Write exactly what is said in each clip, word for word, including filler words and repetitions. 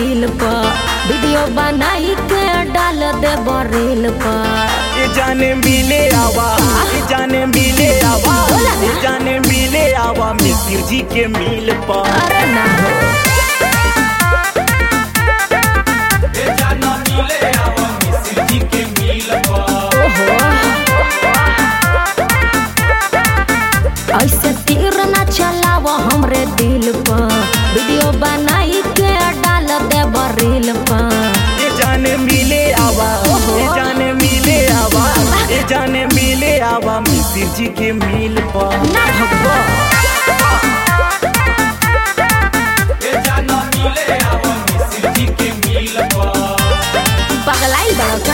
दिल पर वीडियो बनाई के डाल दे रील पर। ये जाने मिले आवा, ये जाने मिले आवा, ये जाने मिले आवा मिसिर जी के मिल पर। अरे ना हो ये जाना मिले आवा मिसिर जी के मिल पर। ओहो ऐसे तीर ना चलाव हमरे दिल पर वीडियो बनाई के डाल दे रील पर। ये जाने मिले आवा, ये जाने मिले आवा, ये जाने मिले आवा मिसिर जी के मिल पर। ना भगवा ये जाना मिले आवा मिसिर जी के मिल पर। पगलाई बड़ा का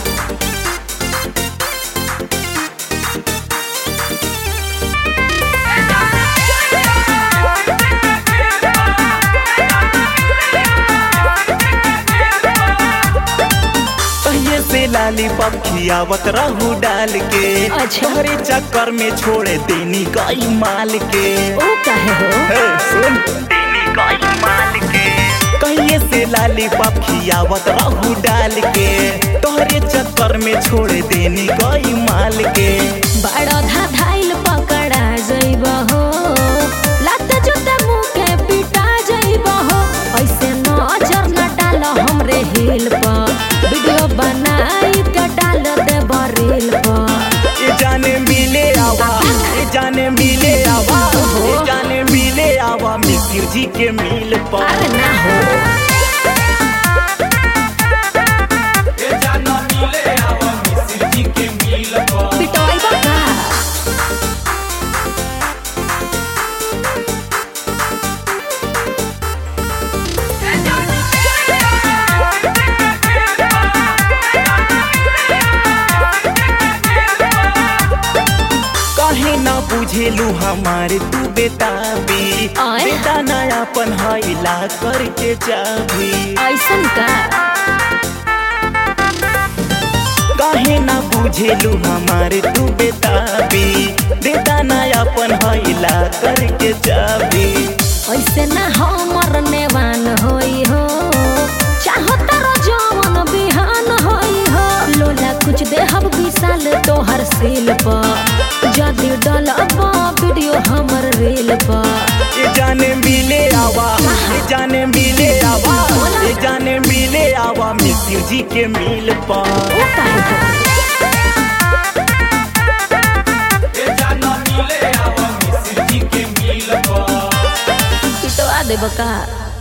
से लाली पखियावत रहू डाल के अच्छा। तोहरे चक्कर में छोड़े देनी गई माल के। ओ काहे हो हे सुन देनी गई माल के कहिए से लाली पखियावत रहू डाल के तोहरे चक्कर में छोड़े देनी गई माल के। बड़ा धाधाइल पकड़ा जइब हो लात जूता मुँह के पिटा जइब हो ऐसे नजर न डाल हमरे हिल पर वीडियो बनाई के डाल दे रील पर। ये जाने मिले आवा, ये जाने मिले आवा, ये जाने मिले आवा मिसिर जी के मिल पर। अरे ना हो ये जाना मिले आवा मिसिर जी के मिल पर। पिटवाई का काहे ना बुझेलू हमारे तू बेताबी आय। बेटा नयापन हईला करके चाभी। ऐसन का काहे ना बुझेलू हमारे तू बेताबी बेटा नयापन हईला करके चाभी। ऐसे ना हमर नेवान होई हो चाहो तारो जवन बिहान होई हो लोला कुछ देहब विशाल तोहर सील पर जदी डलब वीडियो हमर रील पर। ये जाने मिले आवा, ये जाने मिले आवा, ये जाने मिले आवा मिसिर जी के मिल पर। ओ काहे हो ये जाना मिले आवा मिसिर जी के मिल पर। पिटवा देब का।